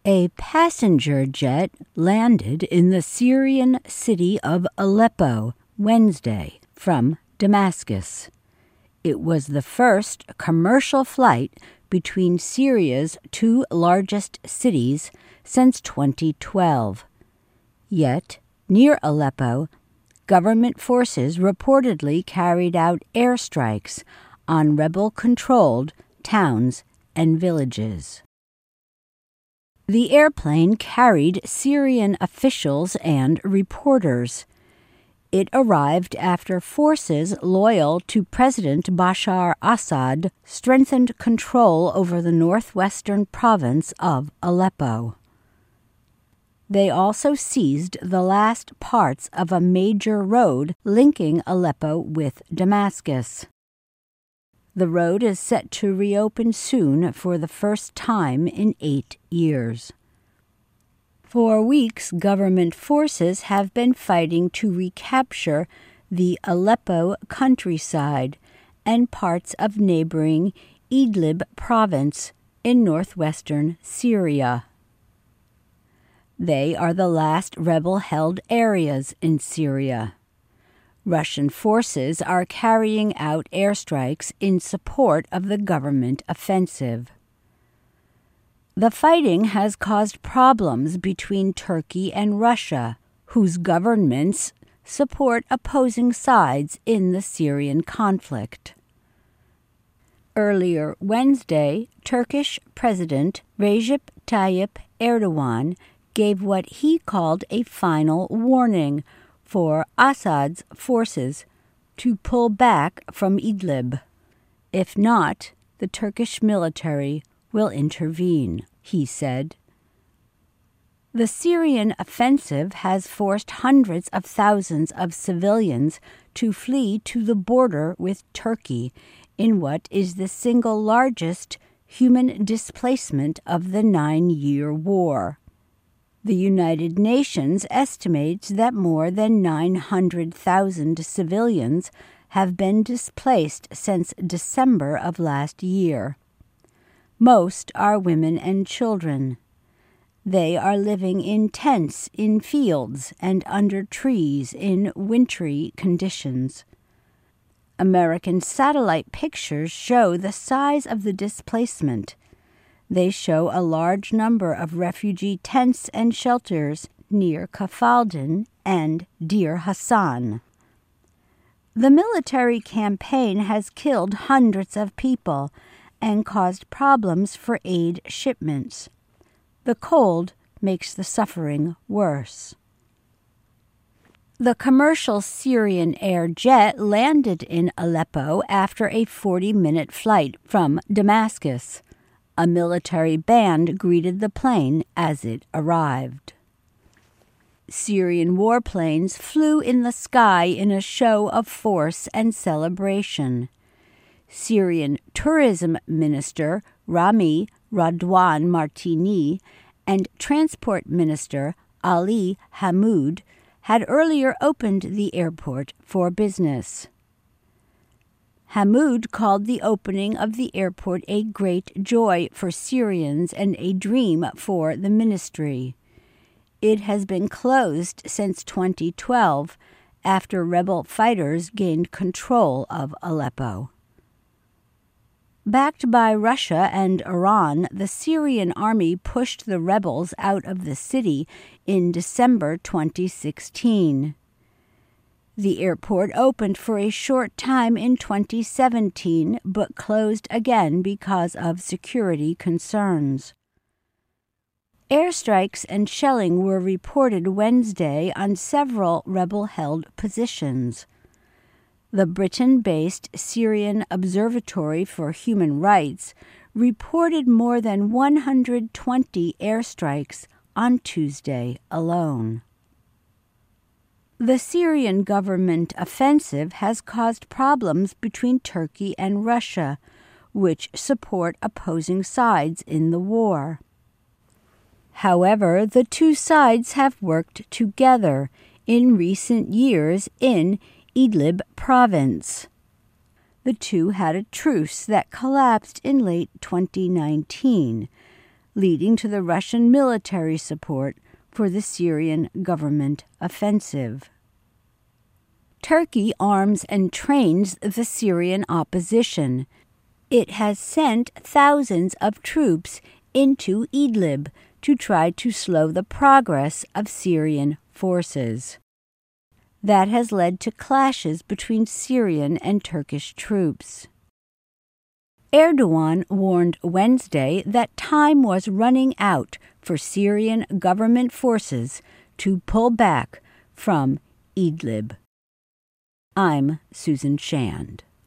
A passenger jet landed in the Syrian city of Aleppo Wednesday from Damascus. It was the first commercial flight between Syria's two largest cities since 2012. Yet, near Aleppo, government forces reportedly carried out airstrikes on rebel-controlled towns and villages. The airplane carried Syrian officials and reporters. It arrived after forces loyal to President Bashar Assad strengthened control over the northwestern province of Aleppo. They also seized the last parts of a major road linking Aleppo with Damascus. The road is set to reopen soon for the first time in 8 years. For weeks, government forces have been fighting to recapture the Aleppo countryside and parts of neighboring Idlib province in northwestern Syria. They are the last rebel-held areas in Syria. Russian forces are carrying out airstrikes in support of the government offensive. The fighting has caused problems between Turkey and Russia, whose governments support opposing sides in the Syrian conflict. Earlier Wednesday, Turkish President Recep Tayyip Erdogan gave what he called a final warning for Assad's forces to pull back from Idlib. If not, the Turkish military will intervene, he said. The Syrian offensive has forced hundreds of thousands of civilians to flee to the border with Turkey in what is the single largest human displacement of the 9-year war. The United Nations estimates that more than 900,000 civilians have been displaced since December of last year. Most are women and children. They are living in tents in fields and under trees in wintry conditions. American satellite pictures show the size of the displacement. They show a large number of refugee tents and shelters near Kafalden and Deir Hassan. The military campaign has killed hundreds of people and caused problems for aid shipments. The cold makes the suffering worse. The commercial Syrian air jet landed in Aleppo after a 40-minute flight from Damascus. A military band greeted the plane as it arrived. Syrian warplanes flew in the sky in a show of force and celebration. Syrian Tourism Minister Rami Radwan Martini and Transport Minister Ali Hamoud had earlier opened the airport for business. Hamoud called the opening of the airport a great joy for Syrians and a dream for the ministry. It has been closed since 2012 after rebel fighters gained control of Aleppo. Backed by Russia and Iran, the Syrian army pushed the rebels out of the city in December 2016. The airport opened for a short time in 2017, but closed again because of security concerns. Airstrikes and shelling were reported Wednesday on several rebel-held positions. The Britain-based Syrian Observatory for Human Rights reported more than 120 airstrikes on Tuesday alone. The Syrian government offensive has caused problems between Turkey and Russia, which support opposing sides in the war. However, the two sides have worked together in recent years in Idlib province. The two had a truce that collapsed in late 2019. leading to the Russian military support for the Syrian government offensive. Turkey arms and trains the Syrian opposition. It has sent thousands of troops into Idlib to try to slow the progress of Syrian forces. That has led to clashes between Syrian and Turkish troops. Erdogan warned Wednesday that time was running out for Syrian government forces to pull back from Idlib. I'm Susan Shand.